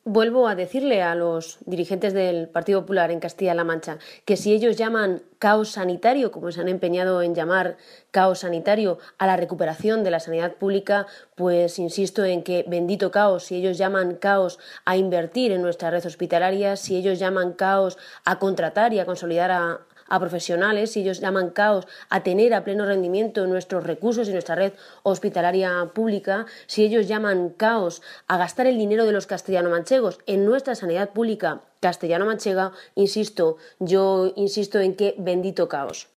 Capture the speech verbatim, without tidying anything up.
Vuelvo a decirle a los dirigentes del Partido Popular en Castilla-La Mancha que si ellos llaman caos sanitario, como se han empeñado en llamar caos sanitario a la recuperación de la sanidad pública, pues insisto en que bendito caos. Si ellos llaman caos a invertir en nuestra red hospitalaria, si ellos llaman caos a contratar y a consolidar a a profesionales, si ellos llaman caos a tener a pleno rendimiento nuestros recursos y nuestra red hospitalaria pública, si ellos llaman caos a gastar el dinero de los castellano-manchegos en nuestra sanidad pública castellano-manchega, insisto, yo insisto en que bendito caos.